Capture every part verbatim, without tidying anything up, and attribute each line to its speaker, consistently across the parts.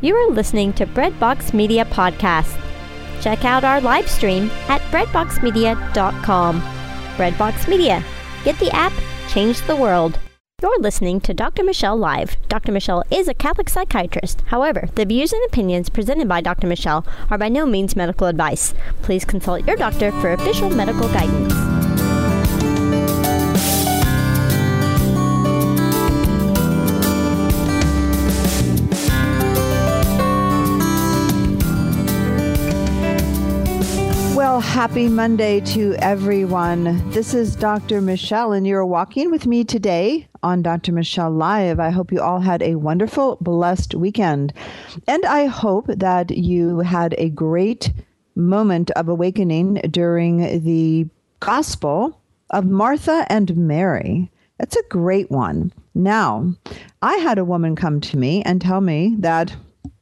Speaker 1: You are listening to Breadbox Media Podcast. Check out our live stream at breadbox media dot com. Breadbox Media. Get the app, change the world. You're listening to Doctor Michelle Live. Doctor Michelle is a Catholic psychiatrist. However, the views and opinions presented by Doctor Michelle are by no means medical advice. Please consult your doctor for official medical guidance.
Speaker 2: Well, happy Monday to everyone. This is Doctor Michelle, and you're walking with me today on Doctor Michelle Live. I hope you all had a wonderful, blessed weekend. And I hope that you had a great moment of awakening during the Gospel of Martha and Mary. That's a great one. Now, I had a woman come to me and tell me that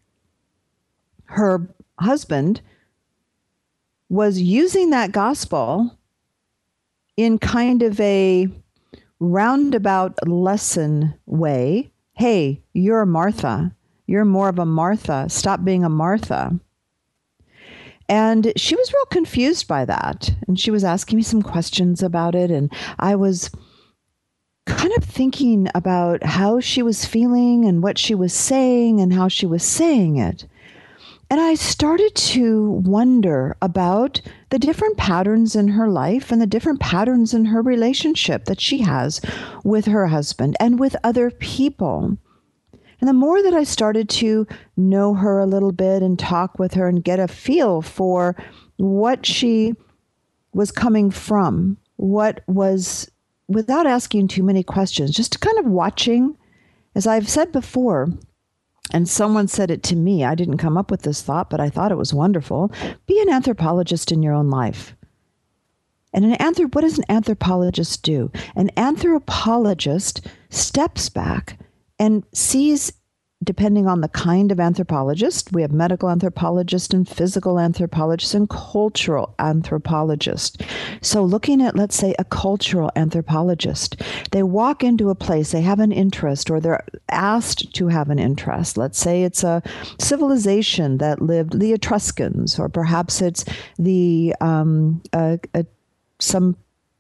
Speaker 2: her husband was using that gospel in kind of a roundabout lesson way. Hey, you're a Martha. You're more of a Martha. Stop being a Martha. And she was real confused by that. And she was asking me some questions about it. And I was kind of thinking about how she was feeling and what she was saying and how she was saying it. And I started to wonder about the different patterns in her life and the different patterns in her relationship that she has with her husband and with other people. And the more that I started to know her a little bit and talk with her and get a feel for what she was coming from, what was, without asking too many questions, just kind of watching, as I've said before, and someone said it to me. I didn't come up with this thought, but I thought it was wonderful. Be an anthropologist in your own life. And an anthrop- what does an anthropologist do? An anthropologist steps back and sees, depending on the kind of anthropologist, we have medical anthropologists and physical anthropologists and cultural anthropologists. So looking at, let's say, a cultural anthropologist, they walk into a place, they have an interest, or they're asked to have an interest. Let's say it's a civilization that lived, the Etruscans, or perhaps it's the um, uh, uh, some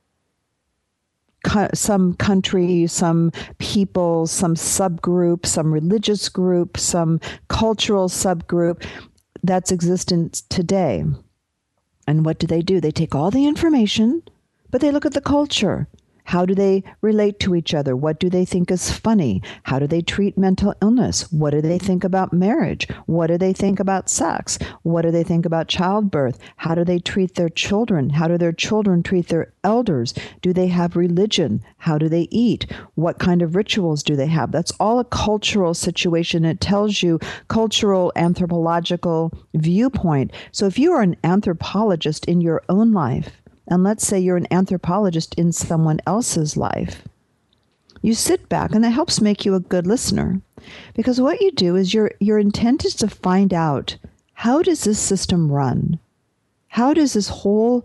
Speaker 2: some country, some people, some subgroup, some religious group, some cultural subgroup that's existent today. And what do they do? They take all the information, but they look at the culture. How do they relate to each other? What do they think is funny? How do they treat mental illness? What do they think about marriage? What do they think about sex? What do they think about childbirth? How do they treat their children? How do their children treat their elders? Do they have religion? How do they eat? What kind of rituals do they have? That's all a cultural situation. It tells you cultural anthropological viewpoint. So if you are an anthropologist in your own life, and let's say you're an anthropologist in someone else's life, you sit back, and that helps make you a good listener. Because what you do is your your intent is to find out, how does this system run? How does this whole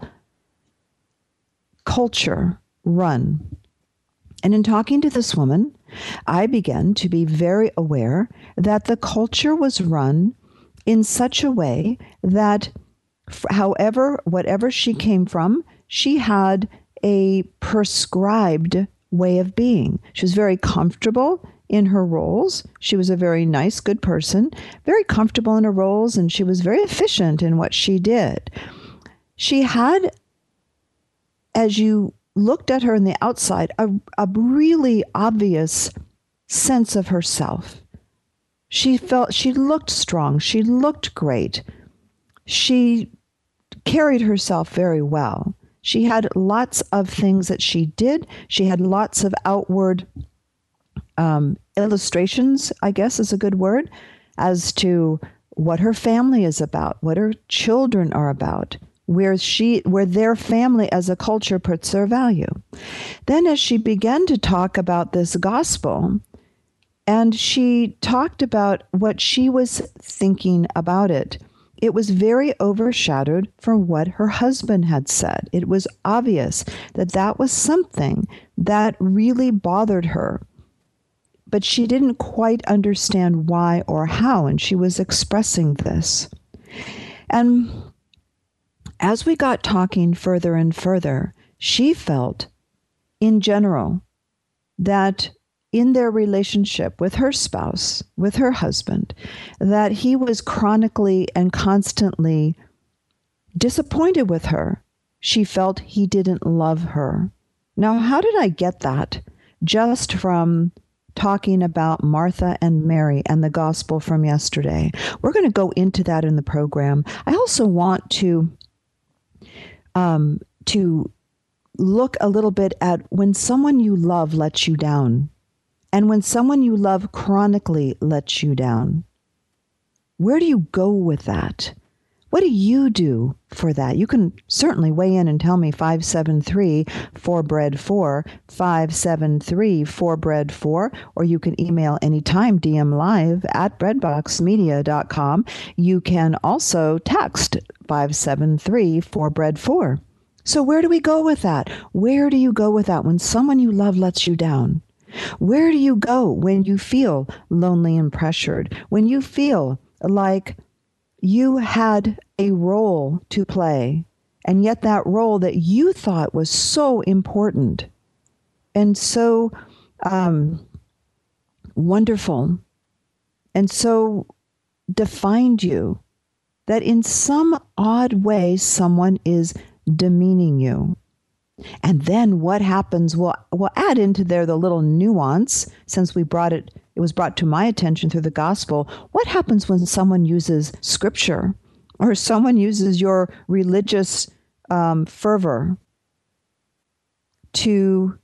Speaker 2: culture run? And in talking to this woman, I began to be very aware that the culture was run in such a way that however, whatever she came from, she had a prescribed way of being. She was very comfortable in her roles. She was a very nice, good person, very comfortable in her roles, and she was very efficient in what she did. She had, as you looked at her on the outside, a, a really obvious sense of herself. She felt, she looked strong. She looked great. She carried herself very well. She had lots of things that she did. She had lots of outward um, illustrations, I guess is a good word, as to what her family is about, what her children are about, where she, where their family as a culture puts their value. Then as she began to talk about this gospel, and she talked about what she was thinking about it, it was very overshadowed from what her husband had said. It was obvious that that was something that really bothered her. but she didn't quite understand why or how, and she was expressing this. And as we got talking further and further, she felt, in general, that in their relationship with her spouse, with her husband, that he was chronically and constantly disappointed with her. She felt he didn't love her. Now, how did I get that? Just from talking about Martha and Mary and the gospel from yesterday. We're going to go into that in the program. I also want to um, to look a little bit at when someone you love lets you down, and when someone you love chronically lets you down. Where do you go with that? What do you do for that? You can certainly weigh in and tell me five seven three, four bread four, five seven three, four bread four, or you can email anytime, D M live at breadbox media dot com. You can also text five seven three, four bread four. So where do we go with that? Where do you go with that when someone you love lets you down? Where do you go when you feel lonely and pressured? When you feel like you had a role to play, and yet that role that you thought was so important and so um, wonderful and so defined you, that in some odd way someone is demeaning you. And then what happens, we'll, we'll add into there the little nuance, since we brought it, it was brought to my attention through the gospel. What happens when someone uses scripture, or someone uses your religious um, fervor to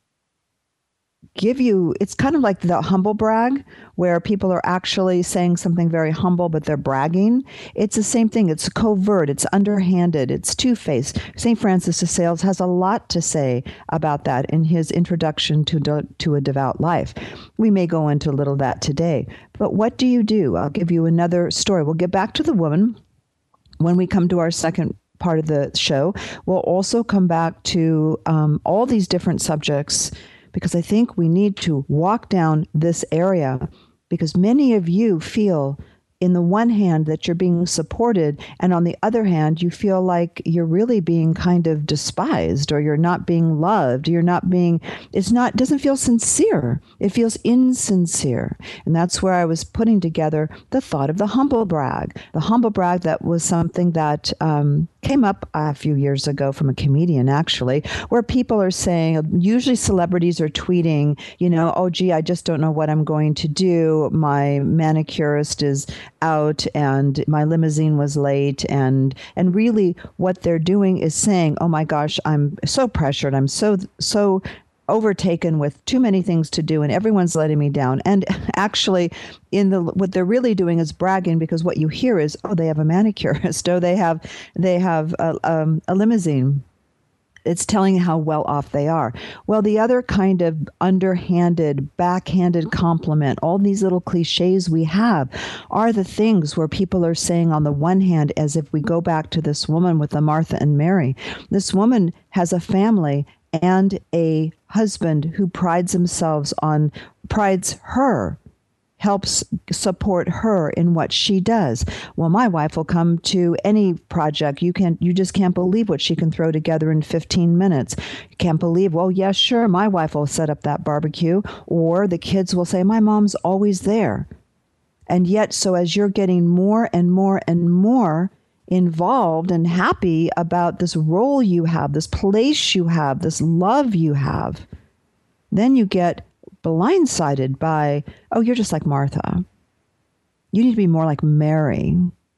Speaker 2: give you, it's kind of like the humble brag, where people are actually saying something very humble, but they're bragging. It's the same thing. It's covert. It's underhanded. It's two-faced. Saint Francis de Sales has a lot to say about that in his introduction to, de- to a devout life. We may go into a little of that today. But what do you do? I'll give you another story. We'll get back to the woman when we come to our second part of the show. We'll also come back to um, all these different subjects, because I think we need to walk down this area, because many of you feel, in the one hand, that you're being supported, and on the other hand, you feel like you're really being kind of despised, or you're not being loved. You're not being, it's not, doesn't feel sincere. It feels insincere. And that's where I was putting together the thought of the humble brag. The humble brag, that was something that um, came up a few years ago from a comedian, actually, where people are saying, usually celebrities are tweeting, you know, oh, gee, I just don't know what I'm going to do. My manicurist is out and my limousine was late. And and really what they're doing is saying, oh my gosh, I'm so pressured. I'm so, so overtaken with too many things to do, and everyone's letting me down. And actually, in the what they're really doing is bragging, because what you hear is, oh, they have a manicurist, oh, they have they have a, um, a limousine. It's telling how well off they are. Well, the other kind of underhanded, backhanded compliment, all these little cliches we have, are the things where people are saying, on the one hand, as if we go back to this woman with the Martha and Mary, this woman has a family and a husband who prides themselves on, prides her, helps support her in what she does. Well, my wife will come to any project. You can't, you just can't believe what she can throw together in fifteen minutes. You can't believe, well, yes, sure, my wife will set up that barbecue. Or the kids will say, my mom's always there. And yet, so as you're getting more and more and more involved and happy about this role you have, this place you have, this love you have, then you get blindsided by, oh, you're just like Martha. You need to be more like Mary.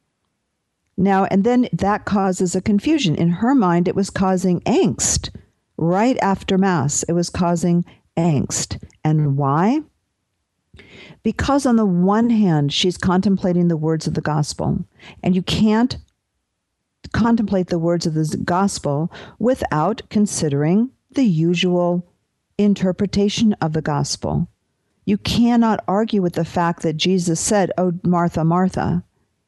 Speaker 2: Now, and then that causes a confusion. In her mind, it was causing angst. Right after Mass, it was causing angst. And why? Because on the one hand, she's contemplating the words of the gospel. And you can't contemplate the words of the gospel without considering the usual interpretation of the gospel. You cannot argue with the fact that Jesus said, oh, Martha, Martha.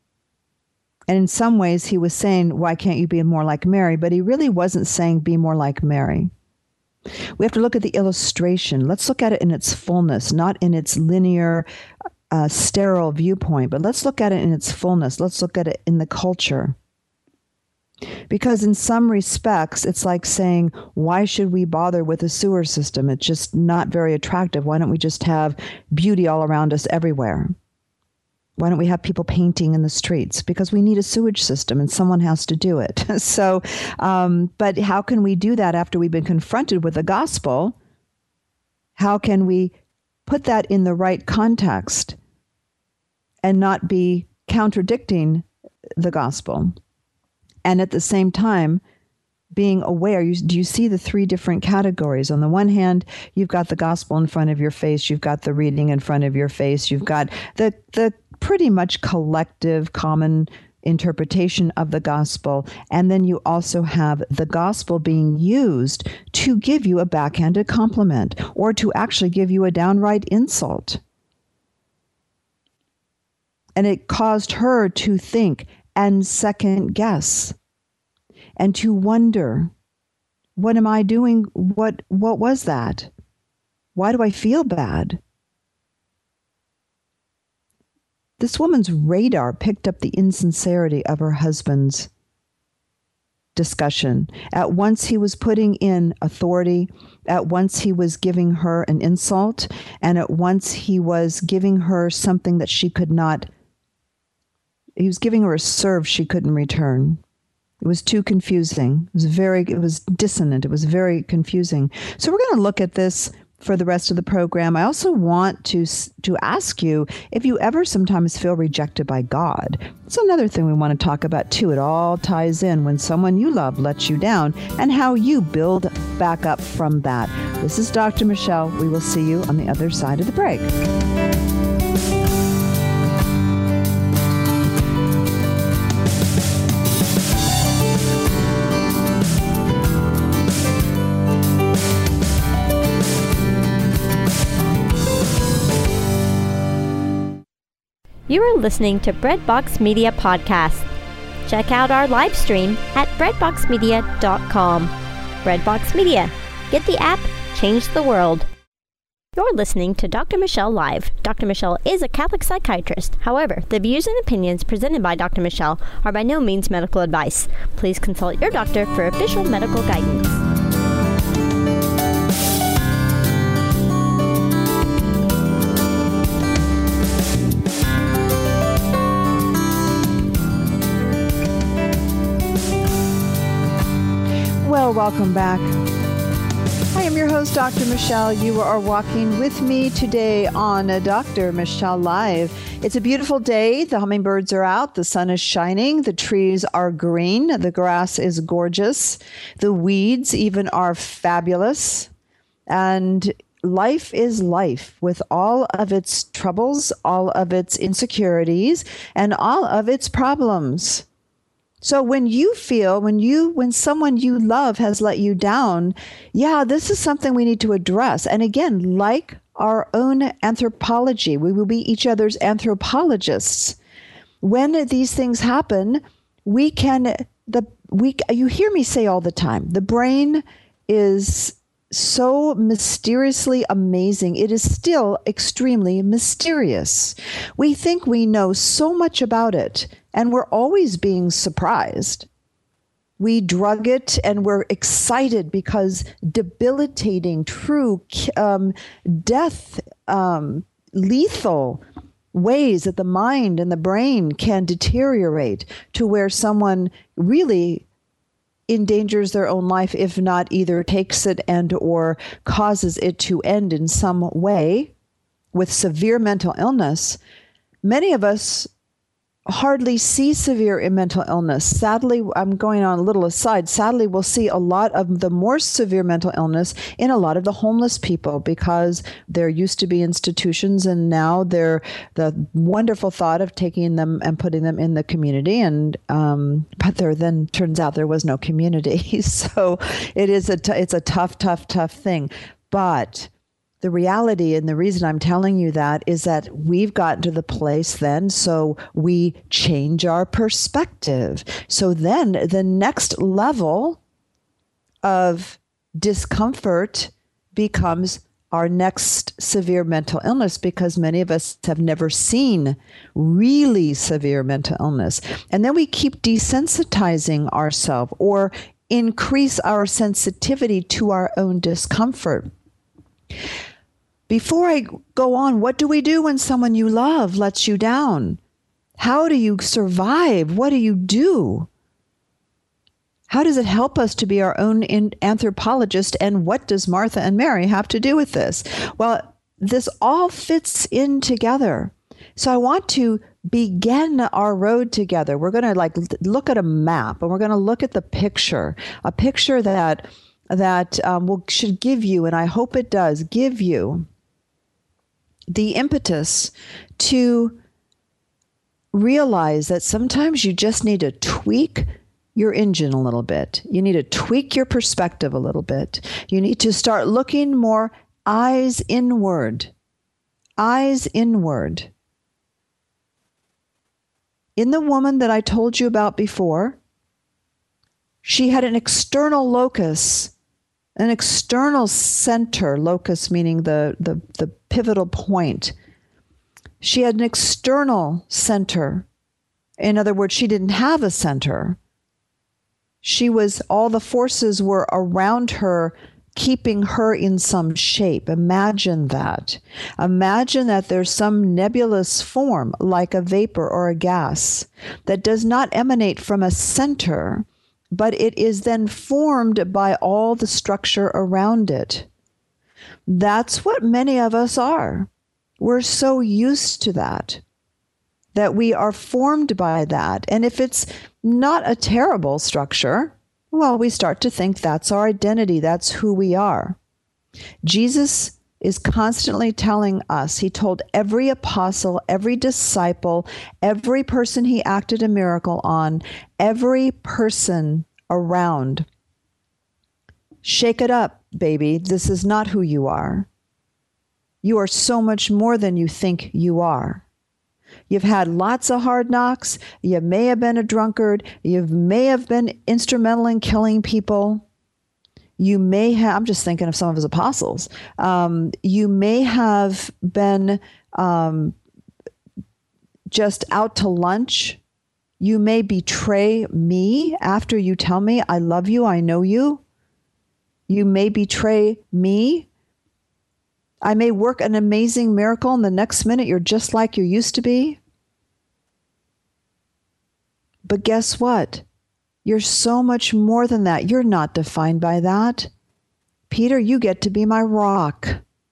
Speaker 2: And in some ways he was saying, why can't you be more like Mary? But he really wasn't saying be more like Mary. We have to look at the illustration. Let's look at it in its fullness, not in its linear, uh, sterile viewpoint, but let's look at it in its fullness. Let's look at it in the culture. Because in some respects, it's like saying, why should we bother with a sewer system? It's just not very attractive. Why don't we just have beauty all around us everywhere? Why don't we have people painting in the streets? Because we need a sewage system and someone has to do it. So, um, but how can we do that after we've been confronted with the gospel? How can we put that in the right context and not be contradicting the gospel? And at the same time, being aware, you, do you see the three different categories? On the one hand, you've got the gospel in front of your face. You've got the reading in front of your face. You've got the the pretty much collective common interpretation of the gospel. And then you also have the gospel being used to give you a backhanded compliment or to actually give you a downright insult. And it caused her to think and second guess and to wonder, what am I doing? What, what was that? Why do I feel bad? This woman's radar picked up the insincerity of her husband's discussion. At once he was putting in authority. At once he was giving her an insult. And at once he was giving her something that she could not, he was giving her a serve she couldn't return. It was too confusing. It was very, it was dissonant. It was very confusing. So we're going to look at this for the rest of the program. I also want to to ask you if you ever sometimes feel rejected by God. It's another thing we want to talk about too. It all ties in when someone you love lets you down and how you build back up from that. This is Doctor Michelle. We will see you on the other side of the break.
Speaker 1: You are listening to Breadbox Media Podcast. Check out our live stream at breadbox media dot com. Breadbox Media. Get the app, change the world. You're listening to Doctor Michelle Live. Doctor Michelle is a Catholic psychiatrist. However, the views and opinions presented by Doctor Michelle are by no means medical advice. Please consult your doctor for official medical guidance.
Speaker 2: Well, welcome back. I am your host, Doctor Michelle. You are walking with me today on Doctor Michelle Live. It's a beautiful day. The hummingbirds are out. The sun is shining. The trees are green. The grass is gorgeous. The weeds even are fabulous. And life is life with all of its troubles, all of its insecurities, and all of its problems. So when you feel, when you, when someone you love has let you down, yeah, this is something we need to address. And again, like our own anthropology, we will be each other's anthropologists. When these things happen, we can, the we you hear me say all the time, the brain is so mysteriously amazing. It is still extremely mysterious. We think we know so much about it, and we're always being surprised. We drug it and we're excited because debilitating, true, um, death, um, lethal ways that the mind and the brain can deteriorate to where someone really endangers their own life, if not either takes it and or causes it to end in some way with severe mental illness. Many of us hardly see severe mental illness. Sadly, I'm going on a little aside. Sadly, we'll see a lot of the more severe mental illness in a lot of the homeless people because there used to be institutions and now they're the wonderful thought of taking them and putting them in the community. And um, but there then turns out there was no community. So it is a t- it's a tough, tough, tough thing. But the reality and the reason I'm telling you that is that we've gotten to the place then, so we change our perspective. So then the next level of discomfort becomes our next severe mental illness, because many of us have never seen really severe mental illness. And then we keep desensitizing ourselves or increase our sensitivity to our own discomfort. Before I go on, what do we do when someone you love lets you down? How do you survive? What do you do? How does it help us to be our own anthropologist? And what does Martha and Mary have to do with this? Well, this all fits in together. So I want to begin our road together. We're going to like look at a map, and we're going to look at the picture, a picture that that um, will should give you, and I hope it does, give you the impetus to realize that sometimes you just need to tweak your engine a little bit. You need to tweak your perspective a little bit. You need to start looking more eyes inward. Eyes inward. In the woman that I told you about before, she had an external locus, an external center, locus meaning the, the, the pivotal point. She had an external center. In other words, she didn't have a center. She was, all the forces were around her, keeping her in some shape. Imagine that. Imagine that there's some nebulous form, like a vapor or a gas, that does not emanate from a center, but it is then formed by all the structure around it. That's what many of us are. We're so used to that, that we are formed by that. And if it's not a terrible structure, well, we start to think that's our identity. That's who we are. Jesus is constantly telling us, he told every apostle, every disciple, every person he acted a miracle on, every person around, shake it up, baby. This is not who you are. You are so much more than you think you are. You've had lots of hard knocks. You may have been a drunkard. You may have been instrumental in killing people. You may have, I'm just thinking of some of his apostles. Um, you may have been um, just out to lunch. You may betray me after you tell me, I love you, I know you. You may betray me. I may work an amazing miracle, and the next minute you're just like you used to be. But guess what? You're so much more than that. You're not defined by that. Peter, you get to be my rock.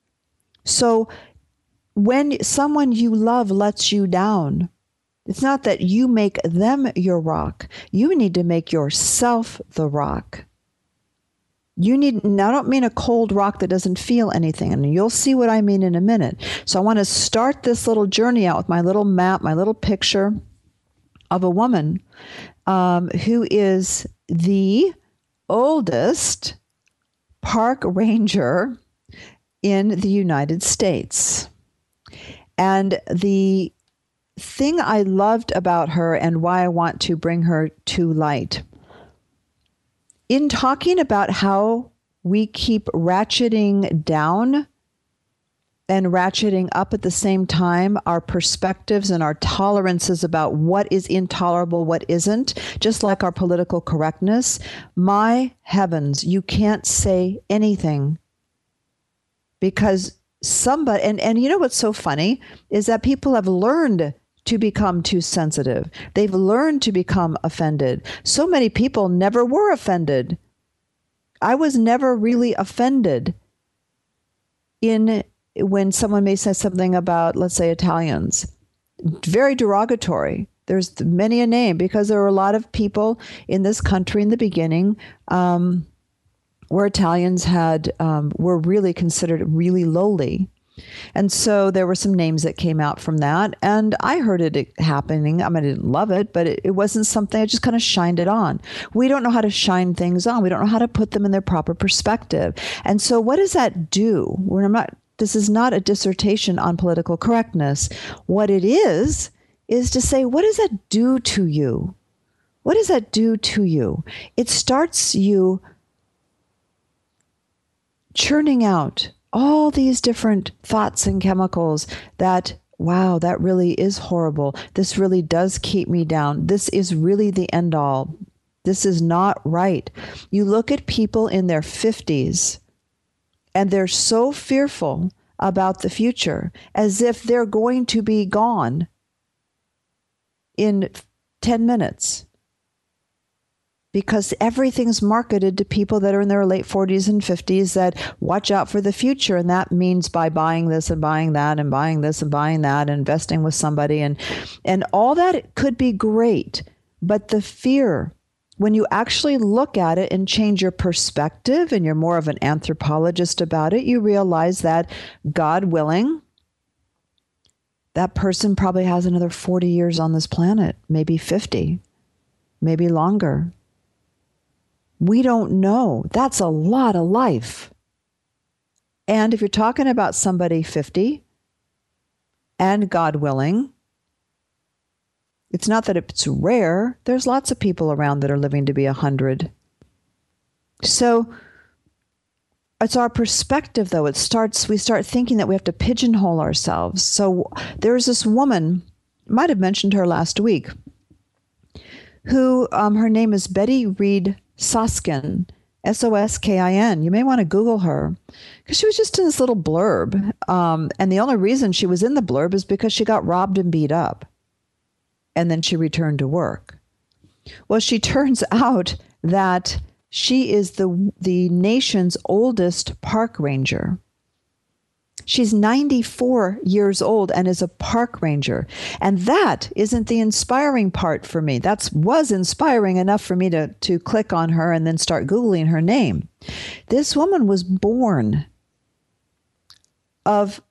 Speaker 2: So when someone you love lets you down, it's not that you make them your rock. You need to make yourself the rock. You need, I don't mean a cold rock that doesn't feel anything, and you'll see what I mean in a minute. So I want to start this little journey out with my little map, my little picture of a woman um, who is the oldest park ranger in the United States. And the thing I loved about her and why I want to bring her to light, in talking about how we keep ratcheting down and ratcheting up at the same time, our perspectives and our tolerances about what is intolerable, what isn't, just like our political correctness, my heavens, you can't say anything because somebody, and, and you know what's so funny is that people have learned to become too sensitive. They've learned to become offended. So many people never were offended. I was never really offended in when someone may say something about, let's say, Italians. Very derogatory. There's many a name because there were a lot of people in this country in the beginning um, where Italians had um, were really considered really lowly. And so there were some names that came out from that. And I heard it happening. I mean, I didn't love it, but it, it wasn't something, I just kind of shined it on. We don't know how to shine things on. We don't know how to put them in their proper perspective. And so what does that do? When I'm not, this is not a dissertation on political correctness. What it is, is to say, what does that do to you? What does that do to you? It starts you churning out all these different thoughts and chemicals that, wow, that really is horrible. This really does keep me down. This is really the end all. This is not right. You look at people in their fifties and they're so fearful about the future, as if they're going to be gone in ten minutes. Because everything's marketed to people that are in their late forties and fifties that watch out for the future. And that means by buying this and buying that and buying this and buying that and investing with somebody. And, and all that could be great. But the fear, when you actually look at it and change your perspective and you're more of an anthropologist about it, you realize that, God willing, that person probably has another forty years on this planet, maybe fifty, maybe longer. We don't know. That's a lot of life. And if you're talking about somebody fifty, and God willing, it's not that it's rare. There's lots of people around that are living to be one hundred. So it's our perspective, though. It starts, we start thinking that we have to pigeonhole ourselves. So there's this woman, might have mentioned her last week, who, um, her name is Betty Reed Soskin, S O S K I N. You may want to Google her, because she was just in this little blurb. Um, and the only reason she was in the blurb is because she got robbed and beat up. And then she returned to work. Well, she turns out that she is the the nation's oldest park ranger. She's ninety-four years old and is a park ranger. And that isn't the inspiring part for me. That was inspiring enough for me to, to click on her and then start Googling her name. This woman was born of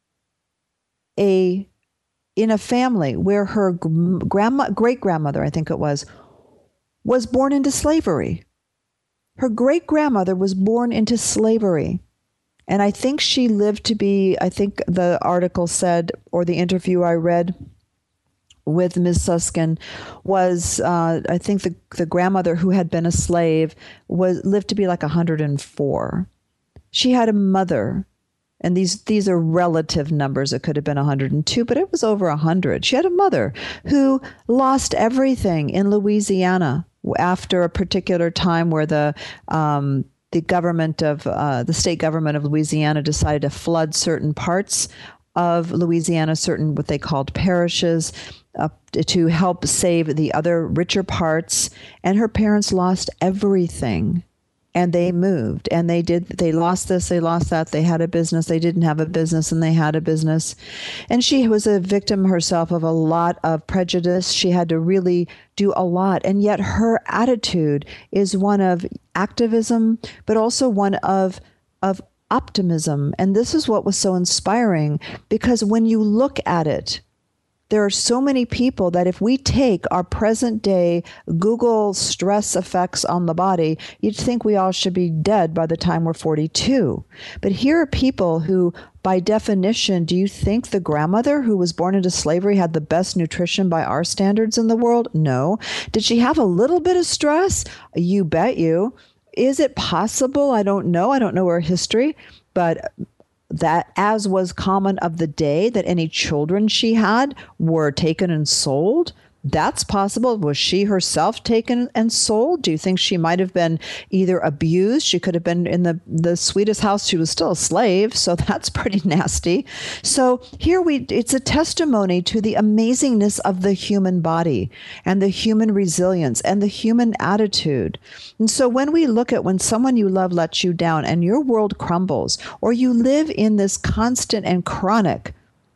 Speaker 2: a in a family where her grandma, great-grandmother, I think it was, was born into slavery. Her great-grandmother was born into slavery. And I think she lived to be, I think the article said, or the interview I read with Miz Susskind was, uh, I think the, the grandmother who had been a slave was lived to be like one hundred four. She had a mother, and these, these are relative numbers. It could have been one hundred two, but it was over one hundred. She had a mother who lost everything in Louisiana after a particular time where the um, the government of uh, the state government of Louisiana decided to flood certain parts of Louisiana, certain what they called parishes, uh, to help save the other richer parts. And her parents lost everything. And they moved, and they did, they lost this, they lost that, they had a business, they didn't have a business, and they had a business. And she was a victim herself of a lot of prejudice. She had to really do a lot. And yet her attitude is one of activism, but also one of, of optimism. And this is what was so inspiring, because when you look at it, there are so many people that if we take our present day Google stress effects on the body, you'd think we all should be dead by the time we're forty-two. But here are people who, by definition, do you think the grandmother who was born into slavery had the best nutrition by our standards in the world? No. Did she have a little bit of stress? You bet you. Is it possible? I don't know. I don't know her history, but that, as was common of the day, that any children she had were taken and sold. That's possible. Was she herself taken and sold? Do you think she might have been either abused? She could have been in the, the sweetest house. She was still a slave, so that's pretty nasty. So here we, it's a testimony to the amazingness of the human body and the human resilience and the human attitude. And so when we look at when someone you love lets you down and your world crumbles, or you live in this constant and chronic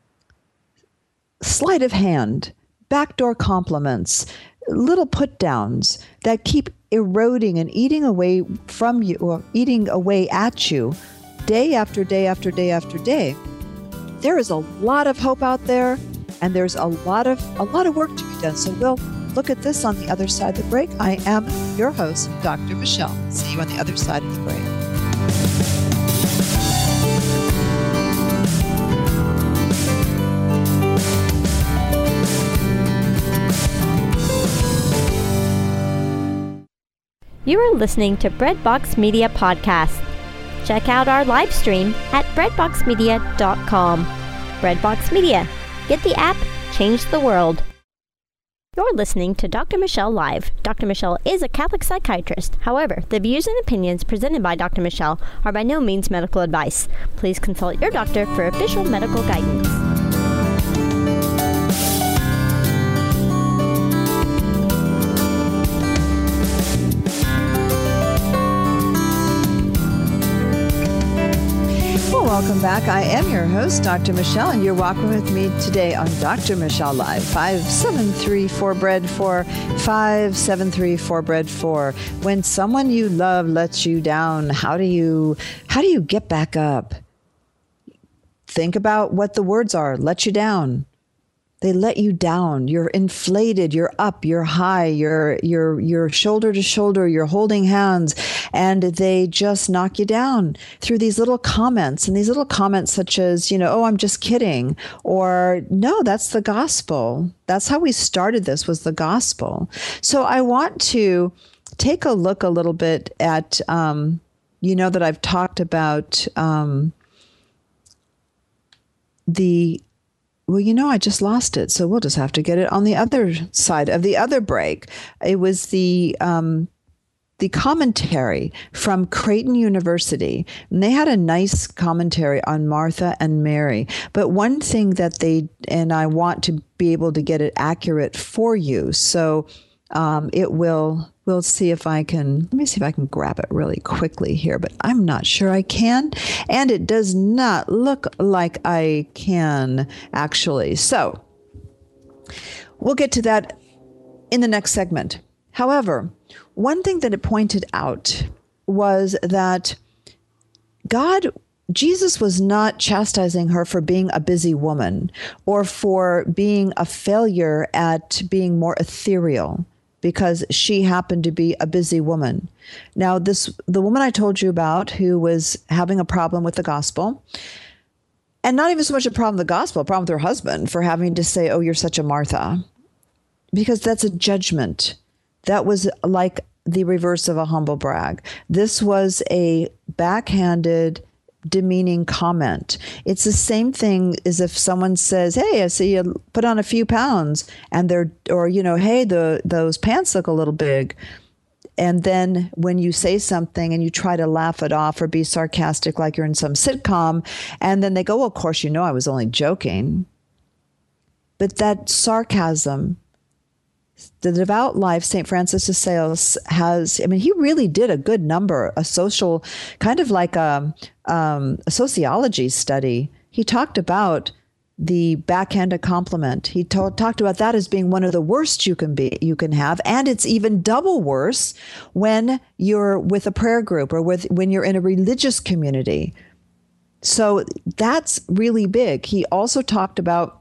Speaker 2: sleight of hand, backdoor compliments, little put downs that keep eroding and eating away from you, or eating away at you day after day after day after day, there is a lot of hope out there, and there's a lot of a lot of work to be done. So we'll look at this on the other side of the break. I am your host, Doctor Michelle. See you on the other side of the break.
Speaker 1: You are listening to Breadbox Media Podcast. check out our live stream at breadbox media dot com. Breadbox Media. Get the app, change the world. You're listening to Doctor Michelle Live. Doctor Michelle is a Catholic psychiatrist. However, the views and opinions presented by Doctor Michelle are by no means medical advice. Please consult your doctor for official medical guidance.
Speaker 2: Welcome back. I am your host, Doctor Michelle, and you're walking with me today on Doctor Michelle Live. five seven three four bread four, five seven three four bread four. When someone you love lets you down, how do you how do you get back up? Think about what the words are. Let you down. They let you down. You're inflated. You're up. You're high. You're you're you're shoulder to shoulder. You're holding hands, and they just knock you down through these little comments. And these little comments, such as, you know, oh, I'm just kidding, or no, that's the gospel. That's how we started. This was the gospel. So I want to take a look a little bit at, um, you know, that I've talked about um, the. Well, you know, I just lost it, so we'll just have to get it on the other side of the other break. It was the um, the commentary from Creighton University, and they had a nice commentary on Martha and Mary. But one thing that they, and I want to be able to get it accurate for you, so um, it will. We'll see if I can, let me see if I can grab it really quickly here, but I'm not sure I can. And it does not look like I can, actually. So we'll get to that in the next segment. However, one thing that it pointed out was that God, Jesus was not chastising her for being a busy woman or for being a failure at being more ethereal, because she happened to be a busy woman. Now, this the woman I told you about who was having a problem with the gospel, and not even so much a problem with the gospel, a problem with her husband for having to say, oh, you're such a Martha, because that's a judgment. That was like the reverse of a humble brag. This was a backhanded, demeaning comment. It's the same thing as if someone says, hey, I see you put on a few pounds, and they're, or, you know, hey, the those pants look a little big. And then when you say something and you try to laugh it off or be sarcastic like you're in some sitcom, and then they go, well, of course, you know, I was only joking. But that sarcasm, the devout life, Saint Francis de Sales has, I mean, he really did a good number, a social, kind of like a, um, a sociology study. He talked about the backhanded compliment. He to- talked about that as being one of the worst you can be, you can have. And it's even double worse when you're with a prayer group or with when you're in a religious community. So that's really big. He also talked about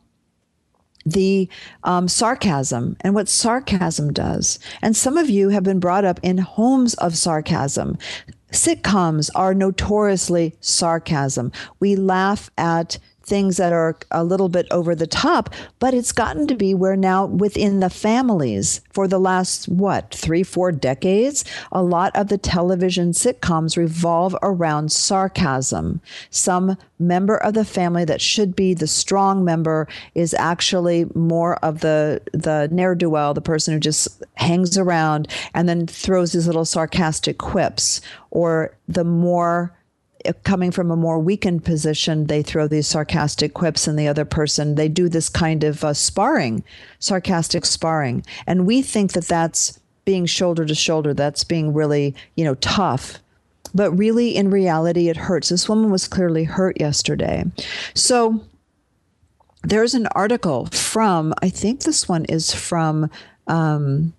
Speaker 2: the um, sarcasm and what sarcasm does. And some of you have been brought up in homes of sarcasm. Sitcoms are notoriously sarcasm. We laugh at things that are a little bit over the top, but it's gotten to be where now within the families for the last, what, three, four decades, a lot of the television sitcoms revolve around sarcasm. Some member of the family that should be the strong member is actually more of the, the ne'er-do-well, the person who just hangs around and then throws these little sarcastic quips, or the more coming from a more weakened position, they throw these sarcastic quips, and the other person, they do this kind of uh, sparring, sarcastic sparring. And we think that that's being shoulder to shoulder. That's being really, you know, tough. But really, in reality, it hurts. This woman was clearly hurt yesterday. So there's an article from, I think this one is from, um,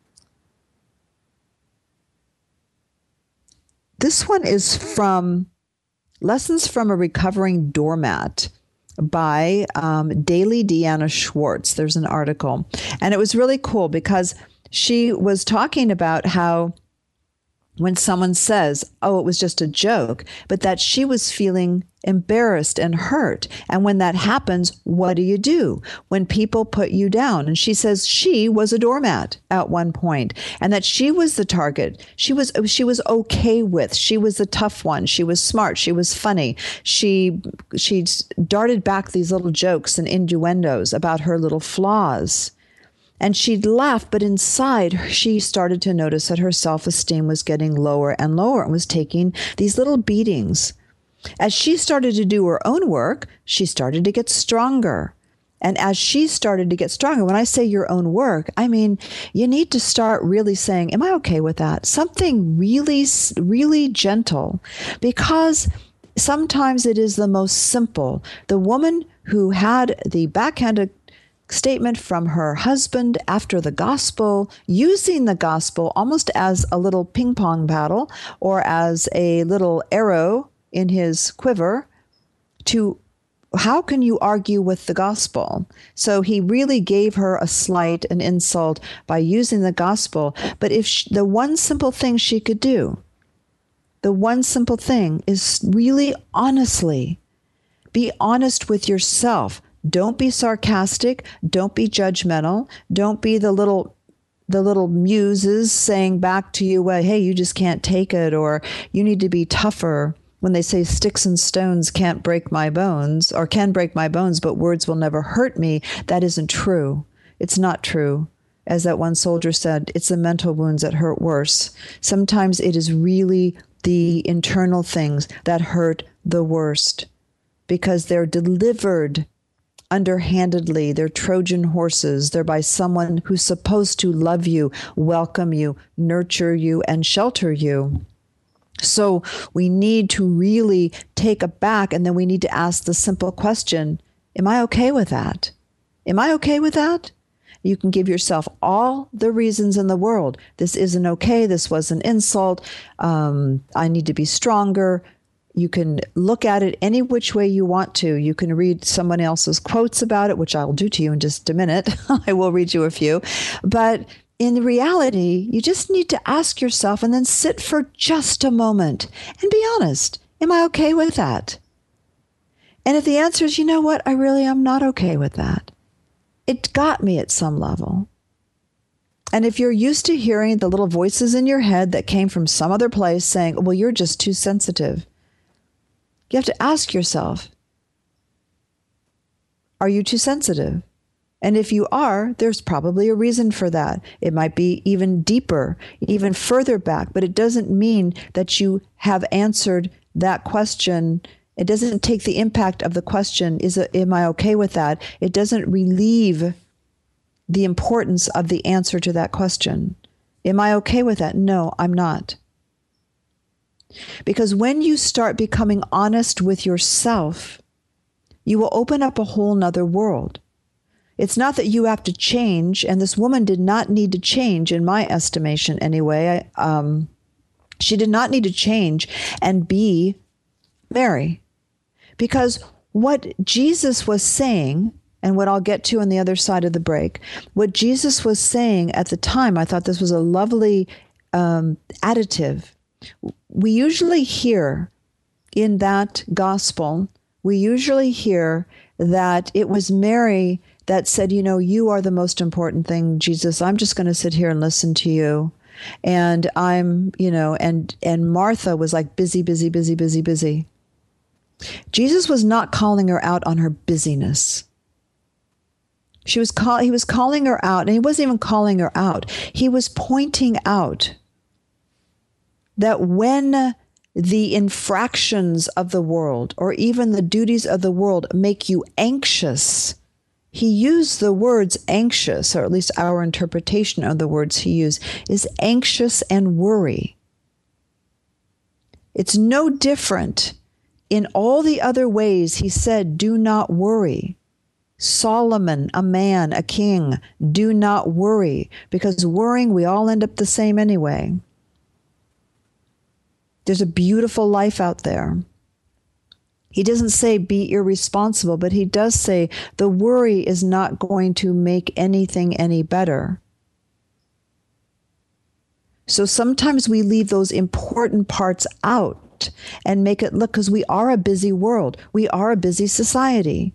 Speaker 2: This one is from Lessons from a Recovering Doormat by um, Daily Deanna Schwartz. There's an article. And it was really cool because she was talking about how when someone says, oh, it was just a joke, but that she was feeling embarrassed and hurt. And when that happens, what do you do? When people put you down? And she says she was a doormat at one point, and that she was the target. She was, she was okay with, she was the tough one. She was smart. She was funny. She, she darted back these little jokes and innuendos about her little flaws. And she'd laugh, but inside she started to notice that her self-esteem was getting lower and lower and was taking these little beatings. As she started to do her own work, she started to get stronger. And as she started to get stronger, when I say your own work, I mean, you need to start really saying, am I okay with that? Something really, really gentle, because sometimes it is the most simple. The woman who had the backhanded statement from her husband after the gospel, using the gospel almost as a little ping pong paddle or as a little arrow in his quiver to, how can you argue with the gospel? So he really gave her a slight, an insult by using the gospel. But if she, the one simple thing she could do, the one simple thing is really honestly, be honest with yourself. Don't be sarcastic. Don't be judgmental. Don't be the little the little muses saying back to you, well, hey, you just can't take it, or you need to be tougher. When they say sticks and stones can't break my bones, or can break my bones, but words will never hurt me, that isn't true. It's not true. As that one soldier said, it's the mental wounds that hurt worse. Sometimes it is really the internal things that hurt the worst, because they're delivered underhandedly. They're Trojan horses. They're by someone who's supposed to love you, welcome you, nurture you, and shelter you. So we need to really take a back, and then we need to ask the simple question, am I okay with that? Am I okay with that? You can give yourself all the reasons in the world. This isn't okay. This was an insult. Um, I need to be stronger. You can look at it any which way you want to. You can read someone else's quotes about it, which I will do to you in just a minute. I will read you a few. But in reality, you just need to ask yourself and then sit for just a moment and be honest. Am I okay with that? And if the answer is, you know what, I really am not okay with that. It got me at some level. And if you're used to hearing the little voices in your head that came from some other place saying, well, you're just too sensitive, you have to ask yourself, are you too sensitive? And if you are, there's probably a reason for that. It might be even deeper, even further back, but it doesn't mean that you have answered that question. It doesn't take the impact of the question, is it, am I okay with that? It doesn't relieve the importance of the answer to that question. Am I okay with that? No, I'm not. Because when you start becoming honest with yourself, you will open up a whole nother world. It's not that you have to change, and this woman did not need to change, in my estimation anyway. I, um, she did not need to change and be Mary. Because what Jesus was saying, and what I'll get to on the other side of the break, what Jesus was saying at the time, I thought this was a lovely um, additive. We usually hear in that gospel, we usually hear that it was Mary that said, you know, you are the most important thing, Jesus. I'm just going to sit here and listen to you. And I'm, you know, and, and Martha was like busy, busy, busy, busy, busy. Jesus was not calling her out on her busyness. She was call, he was calling her out, and he wasn't even calling her out. He was pointing out that when the infractions of the world, or even the duties of the world, make you anxious, he used the words anxious, or at least our interpretation of the words he used, is anxious and worry. It's no different in all the other ways he said, do not worry. Solomon, a man, a king, do not worry, because worrying, we all end up the same anyway. There's a beautiful life out there. He doesn't say be irresponsible, but he does say the worry is not going to make anything any better. So sometimes we leave those important parts out and make it look, because we are a busy world. We are a busy society.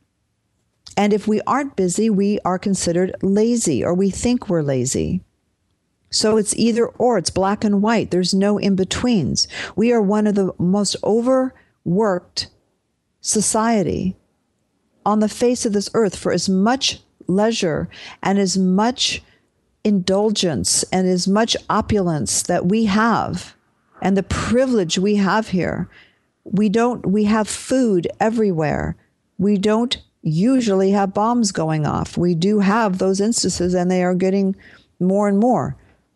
Speaker 2: And if we aren't busy, we are considered lazy, or we think we're lazy. So it's either or, it's black and white. There's no in-betweens. We are one of the most overworked society on the face of this earth. For as much leisure and as much indulgence and as much opulence that we have, and the privilege we have here, we don't, we have food everywhere. We don't usually have bombs going off. We do have those instances, and they are getting more and more.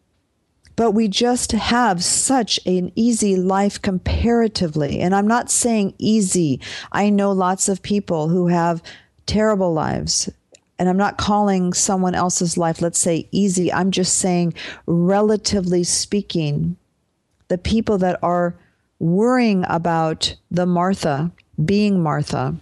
Speaker 2: But we just have such an easy life comparatively. And I'm not saying easy. I know lots of people who have terrible lives. And I'm not calling someone else's life, let's say, easy. I'm just saying, relatively speaking, the people that are worrying about the Martha, being Martha,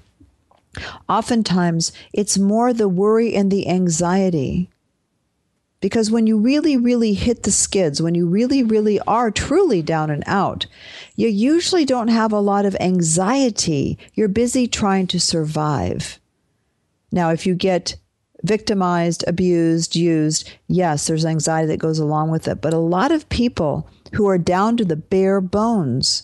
Speaker 2: oftentimes it's more the worry and the anxiety. Because when you really, really hit the skids, when you really, really are truly down and out, you usually don't have a lot of anxiety. You're busy trying to survive. Now, if you get victimized, abused, used, yes, there's anxiety that goes along with it. But a lot of people who are down to the bare bones,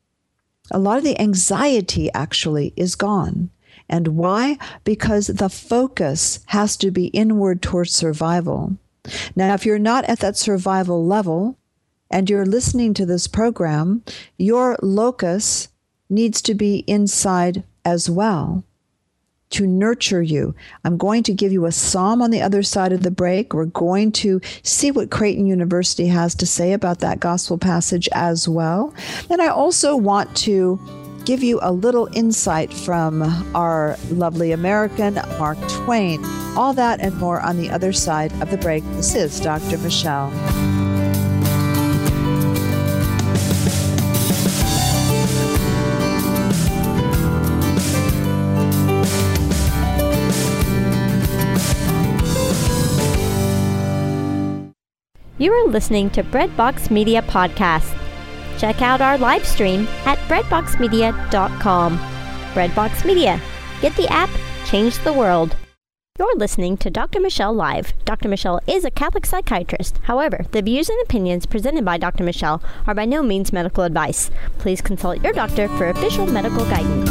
Speaker 2: a lot of the anxiety actually is gone. And why? Because the focus has to be inward towards survival. Now, if you're not at that survival level and you're listening to this program, your locus needs to be inside as well to nurture you. I'm going to give you a psalm on the other side of the break. We're going to see what Creighton University has to say about that gospel passage as well. And I also want to give you a little insight from our lovely American, Mark Twain. All that and more on the other side of the break. This is Doctor Michelle.
Speaker 1: You are listening to Breadbox Media Podcast. Check out our live stream at breadbox media dot com. Breadbox Media. Get the app, change the world. You're listening to Doctor Michelle Live. Doctor Michelle is a Catholic psychiatrist. However, the views and opinions presented by Doctor Michelle are by no means medical advice. Please consult your doctor for official medical guidance.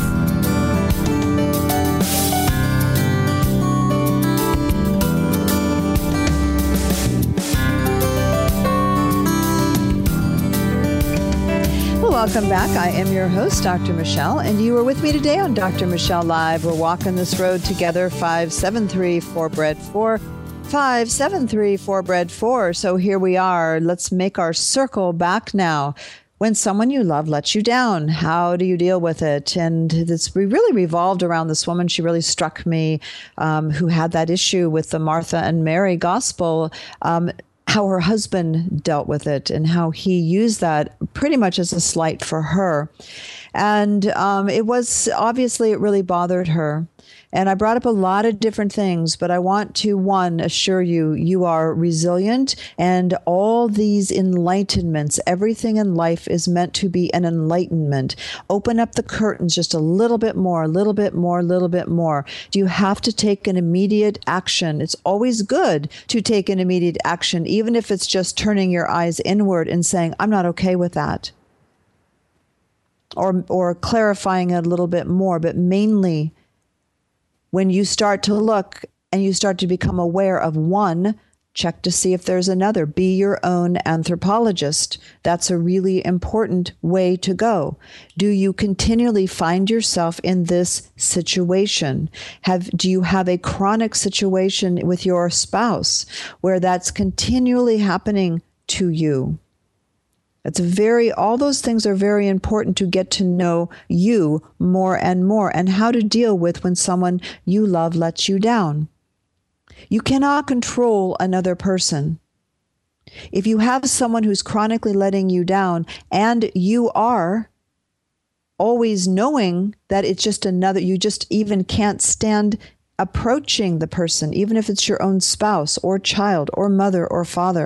Speaker 2: Welcome back. I am your host, Doctor Michelle, and you are with me today on Doctor Michelle Live. We're walking this road together, five seven three four bread four, five seven three four bread four. So here we are. Let's make our circle back now. When someone you love lets you down, how do you deal with it? And this we really revolved around this woman. She really struck me, um, who had that issue with the Martha and Mary gospel. Um, how her husband dealt with it and how he used that pretty much as a slight for her. And um, it was, obviously, it really bothered her. And I brought up a lot of different things, but I want to, one, assure you, you are resilient, and all these enlightenments, everything in life is meant to be an enlightenment. Open up the curtains just a little bit more, a little bit more, a little bit more. Do you have to take an immediate action? It's always good to take an immediate action, even if it's just turning your eyes inward and saying, I'm not okay with that. Or, or clarifying it a little bit more, but mainly when you start to look and you start to become aware of one, check to see if there's another. Be your own anthropologist. That's a really important way to go. Do you continually find yourself in this situation? Have, do you have a chronic situation with your spouse where that's continually happening to you? It's very, all those things are very important to get to know you more and more, and how to deal with when someone you love lets you down. You cannot control another person. If you have someone who's chronically letting you down, and you are always knowing that it's just another, you just even can't stand approaching the person, even if it's your own spouse or child or mother or father,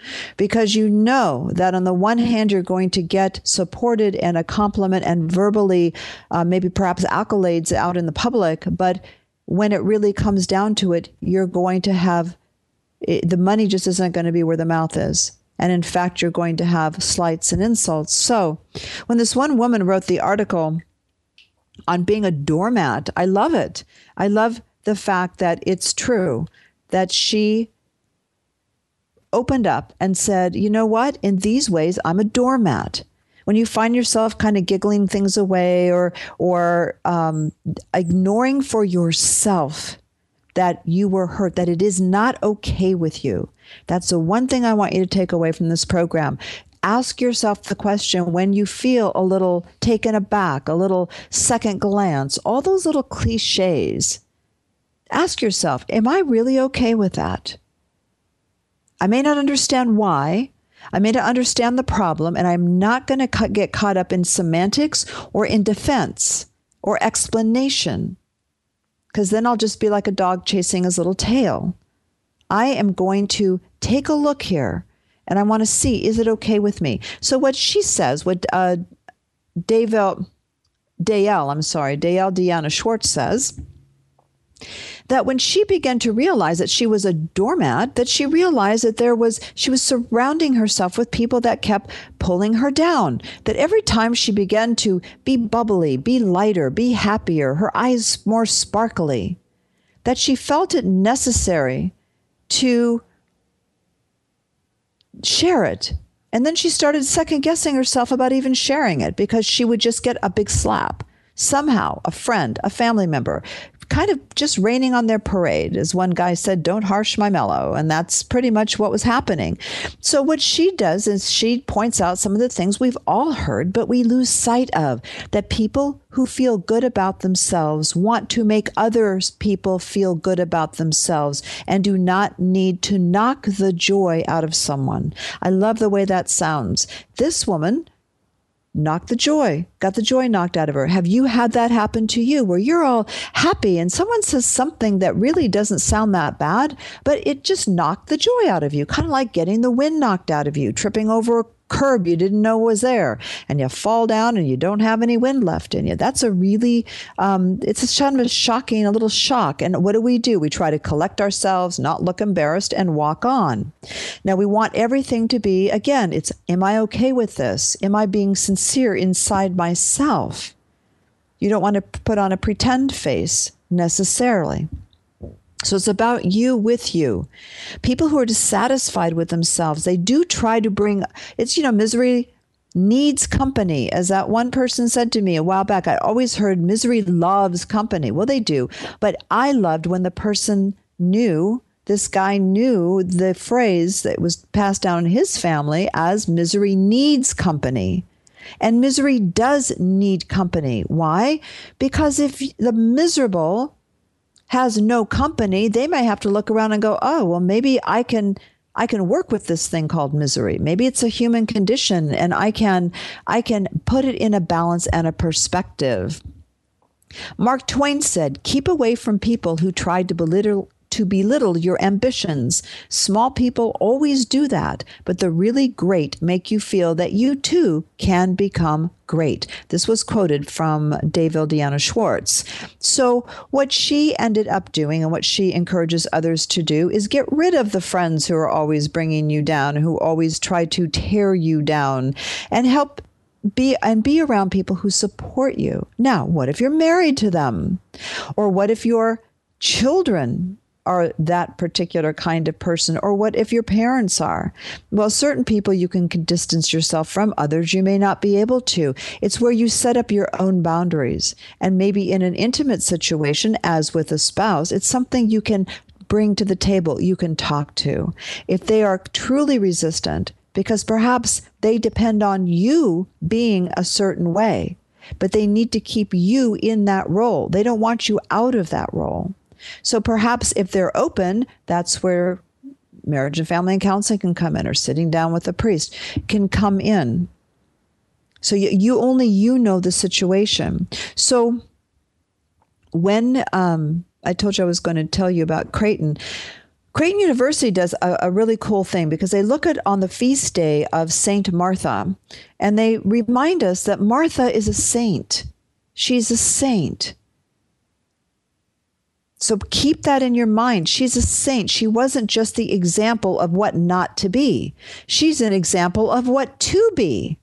Speaker 2: because you know that on the one hand, you're going to get supported and a compliment and verbally, uh, maybe perhaps accolades out in the public. But when it really comes down to it, you're going to have it, the money just isn't going to be where the mouth is. And in fact, you're going to have slights and insults. So when this one woman wrote the article on being a doormat, I love it. I love the fact that it's true, that she opened up and said, you know what? In these ways, I'm a doormat. When you find yourself kind of giggling things away or or um, ignoring for yourself that you were hurt, that it is not okay with you. That's the one thing I want you to take away from this program. Ask yourself the question when you feel a little taken aback, a little second glance, all those little cliches. Ask yourself, am I really okay with that? I may not understand why. I may not understand the problem, and I'm not going to cu- get caught up in semantics or in defense or explanation, because then I'll just be like a dog chasing his little tail. I am going to take a look here, and I want to see, is it okay with me? So what she says, what uh, Dale, Dale, I'm sorry, Dale Deanna Schwartz says, that when she began to realize that she was a doormat, that she realized that there was, she was surrounding herself with people that kept pulling her down, that every time she began to be bubbly, be lighter, be happier, her eyes more sparkly, that she felt it necessary to share it. And then she started second guessing herself about even sharing it because she would just get a big slap. Somehow, a friend, a family member, kind of just raining on their parade. As one guy said, don't harsh my mellow. And that's pretty much what was happening. So what she does is she points out some of the things we've all heard, but we lose sight of, that people who feel good about themselves want to make others people feel good about themselves and do not need to knock the joy out of someone. I love the way that sounds. This woman knocked the joy, got the joy knocked out of her. Have you had that happen to you where you're all happy and someone says something that really doesn't sound that bad, but it just knocked the joy out of you, kind of like getting the wind knocked out of you, tripping over a curb you didn't know was there, and you fall down and you don't have any wind left in you. That's a really, um, it's a kind of a shocking, a little shock. And what do we do? We try to collect ourselves, not look embarrassed, and walk on. Now, we want everything to be, again, it's, am I okay with this? Am I being sincere inside myself? You don't want to put on a pretend face necessarily. So it's about you with you. People who are dissatisfied with themselves, they do try to bring, it's, you know, misery needs company. As that one person said to me a while back, I always heard misery loves company. Well, they do. But I loved when the person knew, this guy knew the phrase that was passed down in his family as misery needs company. And misery does need company. Why? Because if the miserable has no company, they may have to look around and go, oh, well, maybe I can I can work with this thing called misery. Maybe it's a human condition and I can I can put it in a balance and a perspective. Mark Twain said, keep away from people who try to belittle to belittle your ambitions. Small people always do that, but the really great make you feel that you too can become great. This was quoted from Dale Deanna Schwartz. So what she ended up doing and what she encourages others to do is get rid of the friends who are always bringing you down, who always try to tear you down, and help be and be around people who support you. Now, what if you're married to them? Or what if your children are that particular kind of person? Or what if your parents are? Well, certain people you can distance yourself from, others you may not be able to. It's where you set up your own boundaries. And maybe in an intimate situation, as with a spouse, it's something you can bring to the table, you can talk to. If they are truly resistant, because perhaps they depend on you being a certain way, but they need to keep you in that role. They don't want you out of that role. So perhaps if they're open, that's where marriage and family and counseling can come in, or sitting down with a priest can come in. So you, you only you know the situation. So when um, I told you I was going to tell you about Creighton, Creighton University does a, a really cool thing because they look at on the feast day of Saint Martha, and they remind us that Martha is a saint. She's a saint. So keep that in your mind. She's a saint. She wasn't just the example of what not to be. She's an example of what to be.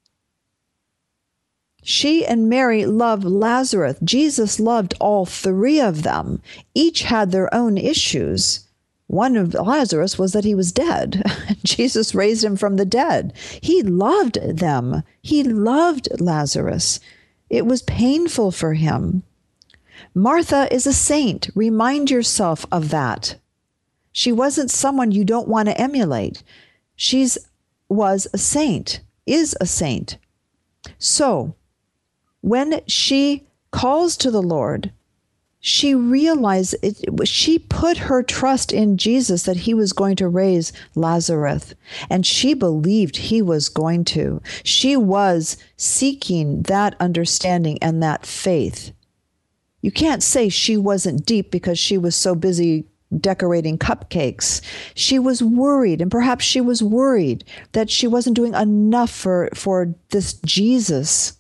Speaker 2: She and Mary loved Lazarus. Jesus loved all three of them. Each had their own issues. One of Lazarus was that he was dead. Jesus raised him from the dead. He loved them. He loved Lazarus. It was painful for him. Martha is a saint. Remind yourself of that. She wasn't someone you don't want to emulate. She's was a saint, is a saint. So, when she calls to the Lord, she realized it, she put her trust in Jesus that he was going to raise Lazarus, and she believed he was going to. She was seeking that understanding and that faith. You can't say she wasn't deep because she was so busy decorating cupcakes. She was worried, and perhaps she was worried that she wasn't doing enough for, for this Jesus,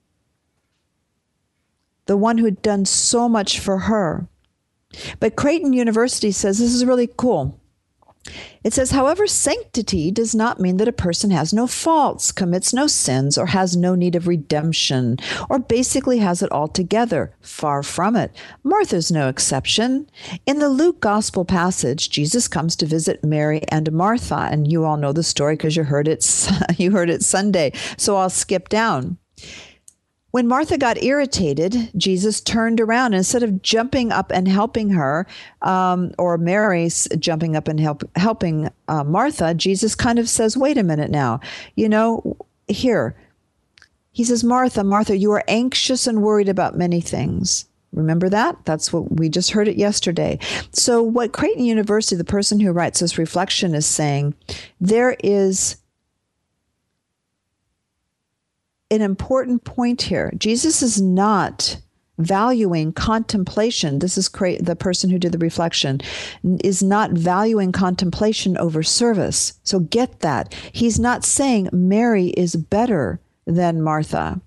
Speaker 2: the one who had done so much for her. But Creighton University says, this is really cool. It says, however, sanctity does not mean that a person has no faults, commits no sins, or has no need of redemption, or basically has it all together. Far from it. Martha's no exception. In the Luke Gospel passage, Jesus comes to visit Mary and Martha, and you all know the story because you heard it, you heard it Sunday, so I'll skip down. When Martha got irritated, Jesus turned around. And instead of jumping up and helping her, um, or Mary's jumping up and help, helping uh, Martha, Jesus kind of says, wait a minute now. You know, here, he says, Martha, Martha, you are anxious and worried about many things. Remember that? That's what we just heard it yesterday. So what Creighton University, the person who writes this reflection, is saying, there is an important point here. Jesus is not valuing contemplation. This is cra- the person who did the reflection is not valuing contemplation over service. So get that. He's not saying Mary is better than Martha.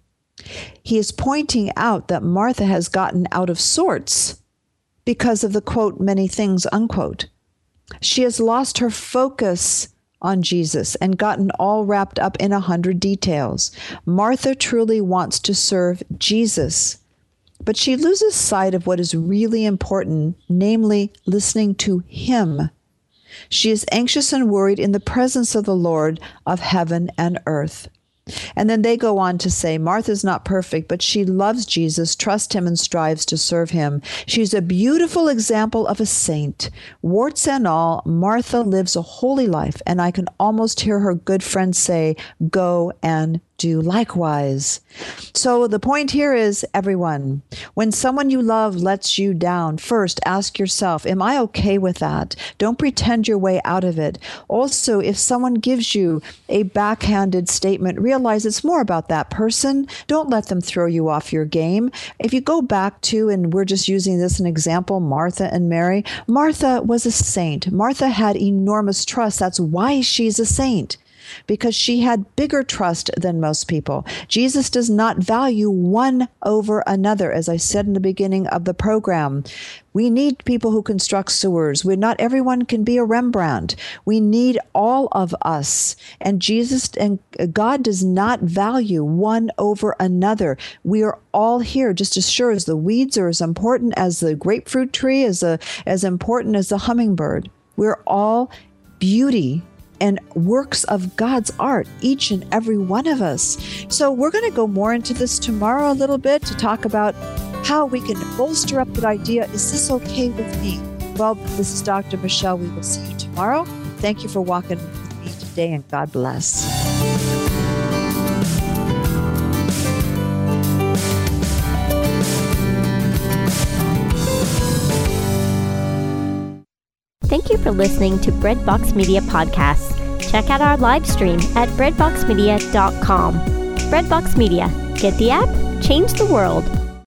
Speaker 2: He is pointing out that Martha has gotten out of sorts because of the, quote, many things, unquote. She has lost her focus on Jesus and gotten all wrapped up in a hundred details. Martha truly wants to serve Jesus, but she loses sight of what is really important, namely listening to him. She is anxious and worried in the presence of the Lord of heaven and earth. And then they go on to say, Martha's not perfect, but she loves Jesus, trusts him, and strives to serve him. She's a beautiful example of a saint. Warts and all, Martha lives a holy life, and I can almost hear her good friend say, go and do likewise. So the point here is, everyone, when someone you love lets you down, first ask yourself, am I okay with that? Don't pretend your way out of it. Also, if someone gives you a backhanded statement, realize it's more about that person. Don't let them throw you off your game. If you go back to, and we're just using this as an example, Martha and Mary, Martha was a saint. Martha had enormous trust. That's why she's a saint, because she had bigger trust than most people. Jesus does not value one over another, as I said in the beginning of the program. We need people who construct sewers. We're not everyone can be a Rembrandt. We need all of us. And Jesus and God does not value one over another. We are all here just as sure as the weeds are as important as the grapefruit tree, as, a, as important as the hummingbird. We're all beauty and works of God's art, each and every one of us. So we're going to go more into this tomorrow a little bit to talk about how we can bolster up that idea. Is this okay with me? Well, this is Doctor Michelle. We will see you tomorrow. Thank you for walking with me today, and God bless.
Speaker 1: Thank you for listening to Breadbox Media Podcast. Check out our live stream at breadbox media dot com. Breadbox Media. Get the app, change the world.